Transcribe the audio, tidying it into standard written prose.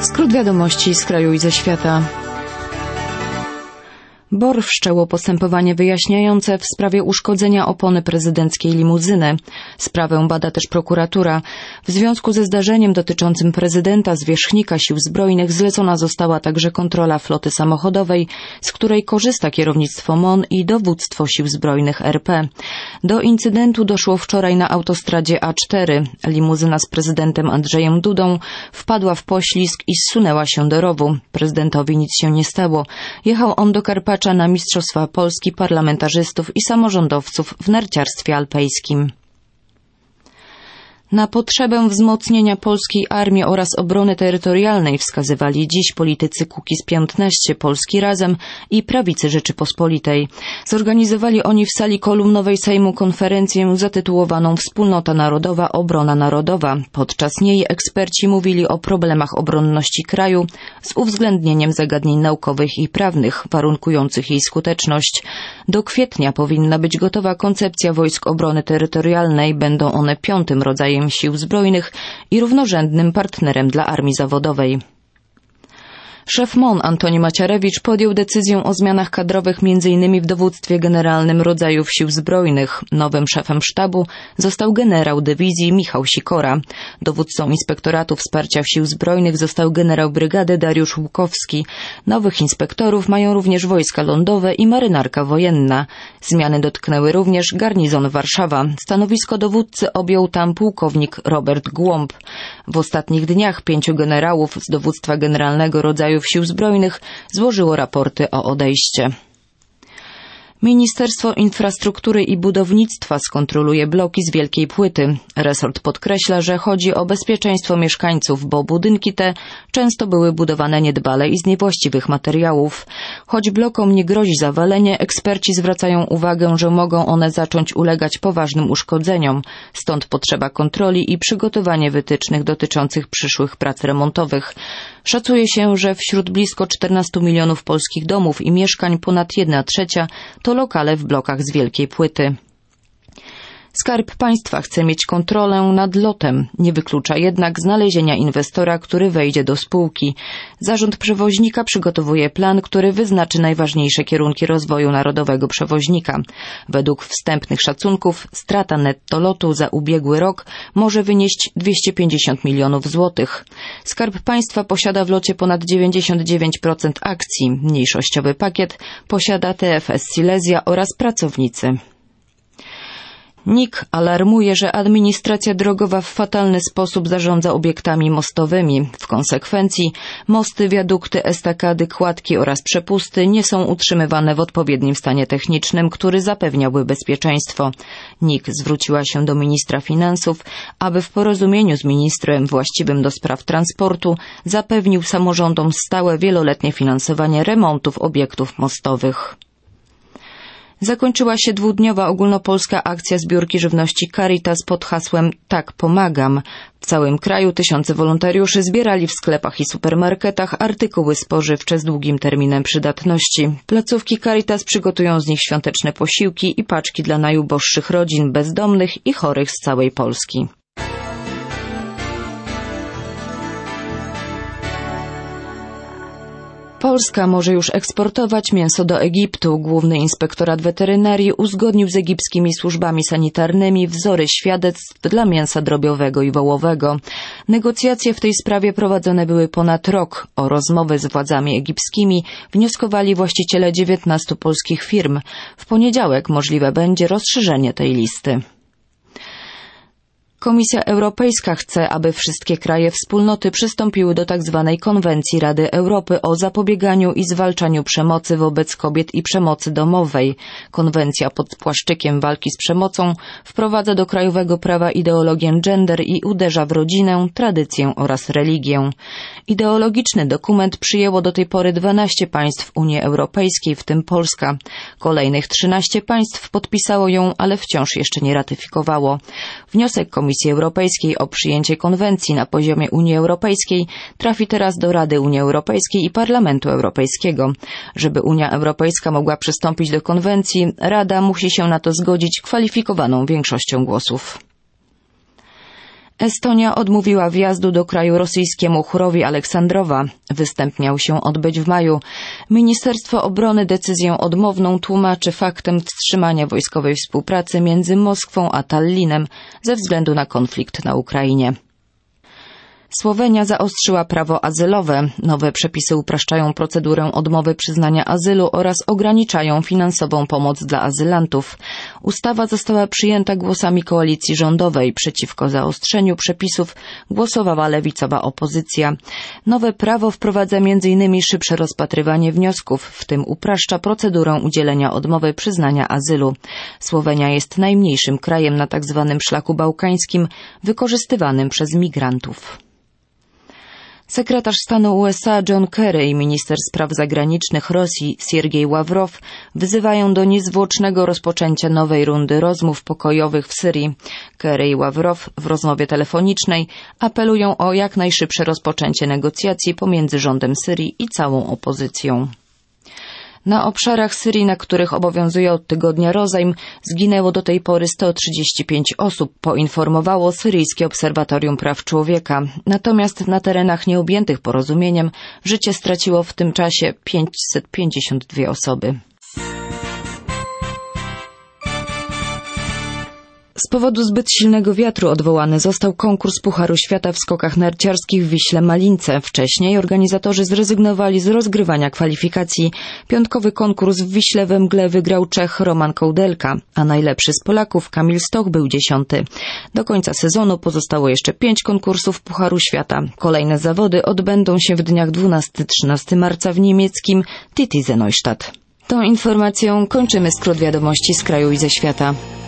Skrót wiadomości z kraju i ze świata. BOR wszczęło postępowanie wyjaśniające w sprawie uszkodzenia opony prezydenckiej limuzyny. Sprawę bada też prokuratura. W związku ze zdarzeniem dotyczącym prezydenta, zwierzchnika Sił Zbrojnych zlecona została także kontrola floty samochodowej, z której korzysta kierownictwo MON i dowództwo Sił Zbrojnych RP. Do incydentu doszło wczoraj na autostradzie A4. Limuzyna z prezydentem Andrzejem Dudą wpadła w poślizg i zsunęła się do rowu. Prezydentowi nic się nie stało. Jechał on do Karpacza na Mistrzostwa Polski parlamentarzystów i samorządowców w narciarstwie alpejskim. Na potrzebę wzmocnienia polskiej armii oraz obrony terytorialnej wskazywali dziś politycy Kukiz 15, Polski Razem i Prawicy Rzeczypospolitej. Zorganizowali oni w sali kolumnowej Sejmu konferencję zatytułowaną Wspólnota Narodowa – Obrona Narodowa. Podczas niej eksperci mówili o problemach obronności kraju z uwzględnieniem zagadnień naukowych i prawnych warunkujących jej skuteczność. Do kwietnia powinna być gotowa koncepcja wojsk obrony terytorialnej. Będą one 5. rodzajem Sił Zbrojnych i równorzędnym partnerem dla armii zawodowej. Szef MON Antoni Macierewicz podjął decyzję o zmianach kadrowych m.in. w dowództwie generalnym rodzajów Sił Zbrojnych. Nowym szefem sztabu został generał dywizji Michał Sikora. Dowódcą Inspektoratu Wsparcia Sił Zbrojnych został generał brygady Dariusz Łukowski. Nowych inspektorów mają również Wojska Lądowe i Marynarka Wojenna. Zmiany dotknęły również garnizon Warszawa. Stanowisko dowódcy objął tam pułkownik Robert Głąb. W ostatnich dniach 5 generałów z dowództwa generalnego rodzaju Sił Zbrojnych złożyło raporty o odejście. Ministerstwo Infrastruktury i Budownictwa skontroluje bloki z Wielkiej Płyty. Resort podkreśla, że chodzi o bezpieczeństwo mieszkańców, bo budynki te często były budowane niedbale i z niewłaściwych materiałów. Choć blokom nie grozi zawalenie, eksperci zwracają uwagę, że mogą one zacząć ulegać poważnym uszkodzeniom. Stąd potrzeba kontroli i przygotowanie wytycznych dotyczących przyszłych prac remontowych. Szacuje się, że wśród blisko 14 milionów polskich domów i mieszkań ponad 1/3 to lokale w blokach z Wielkiej Płyty. Skarb Państwa chce mieć kontrolę nad lotem. Nie wyklucza jednak znalezienia inwestora, który wejdzie do spółki. Zarząd przewoźnika przygotowuje plan, który wyznaczy najważniejsze kierunki rozwoju narodowego przewoźnika. Według wstępnych szacunków strata netto lotu za ubiegły rok może wynieść 250 milionów złotych. Skarb Państwa posiada w locie ponad 99% akcji. Mniejszościowy pakiet posiada TFS Silesia oraz pracownicy. NIK alarmuje, że administracja drogowa w fatalny sposób zarządza obiektami mostowymi. W konsekwencji mosty, wiadukty, estakady, kładki oraz przepusty nie są utrzymywane w odpowiednim stanie technicznym, który zapewniałby bezpieczeństwo. NIK zwróciła się do ministra finansów, aby w porozumieniu z ministrem właściwym do spraw transportu zapewnił samorządom stałe wieloletnie finansowanie remontów obiektów mostowych. Zakończyła się 2-dniowa ogólnopolska akcja zbiórki żywności Caritas pod hasłem Tak pomagam. W całym kraju tysiące wolontariuszy zbierali w sklepach i supermarketach artykuły spożywcze z długim terminem przydatności. Placówki Caritas przygotują z nich świąteczne posiłki i paczki dla najuboższych rodzin, bezdomnych i chorych z całej Polski. Polska może już eksportować mięso do Egiptu. Główny Inspektorat Weterynarii uzgodnił z egipskimi służbami sanitarnymi wzory świadectw dla mięsa drobiowego i wołowego. Negocjacje w tej sprawie prowadzone były ponad rok. O rozmowy z władzami egipskimi wnioskowali właściciele 19 polskich firm. W poniedziałek możliwe będzie rozszerzenie tej listy. Komisja Europejska chce, aby wszystkie kraje wspólnoty przystąpiły do tzw. Konwencji Rady Europy o zapobieganiu i zwalczaniu przemocy wobec kobiet i przemocy domowej. Konwencja pod płaszczykiem walki z przemocą wprowadza do krajowego prawa ideologię gender i uderza w rodzinę, tradycję oraz religię. Ideologiczny dokument przyjęło do tej pory 12 państw Unii Europejskiej, w tym Polska. Kolejnych 13 państw podpisało ją, ale wciąż jeszcze nie ratyfikowało. Wniosek Komisji Europejskiej o przyjęcie konwencji na poziomie Unii Europejskiej trafi teraz do Rady Unii Europejskiej i Parlamentu Europejskiego. Żeby Unia Europejska mogła przystąpić do konwencji, Rada musi się na to zgodzić kwalifikowaną większością głosów. Estonia odmówiła wjazdu do kraju rosyjskiemu chórowi Aleksandrowa. Występ miał się odbyć w maju. Ministerstwo Obrony decyzję odmowną tłumaczy faktem wstrzymania wojskowej współpracy między Moskwą a Tallinem ze względu na konflikt na Ukrainie. Słowenia zaostrzyła prawo azylowe. Nowe przepisy upraszczają procedurę odmowy przyznania azylu oraz ograniczają finansową pomoc dla azylantów. Ustawa została przyjęta głosami koalicji rządowej. Przeciwko zaostrzeniu przepisów głosowała lewicowa opozycja. Nowe prawo wprowadza m.in. szybsze rozpatrywanie wniosków, w tym upraszcza procedurę udzielenia odmowy przyznania azylu. Słowenia jest najmniejszym krajem na tzw. szlaku bałkańskim wykorzystywanym przez migrantów. Sekretarz stanu USA John Kerry i minister spraw zagranicznych Rosji Siergiej Ławrow wzywają do niezwłocznego rozpoczęcia nowej rundy rozmów pokojowych w Syrii. Kerry i Ławrow w rozmowie telefonicznej apelują o jak najszybsze rozpoczęcie negocjacji pomiędzy rządem Syrii i całą opozycją. Na obszarach Syrii, na których obowiązuje od tygodnia rozejm, zginęło do tej pory 135 osób, poinformowało Syryjskie Obserwatorium Praw Człowieka. Natomiast na terenach nieobjętych porozumieniem życie straciło w tym czasie 552 osoby. Z powodu zbyt silnego wiatru odwołany został konkurs Pucharu Świata w skokach narciarskich w Wiśle Malince. Wcześniej organizatorzy zrezygnowali z rozgrywania kwalifikacji. Piątkowy konkurs w Wiśle we mgle wygrał Czech Roman Kołdelka, a najlepszy z Polaków Kamil Stoch był 10. Do końca sezonu pozostało jeszcze 5 konkursów Pucharu Świata. Kolejne zawody odbędą się w dniach 12-13 marca w niemieckim Titisee Neustadt. Tą informacją kończymy skrót wiadomości z kraju i ze świata.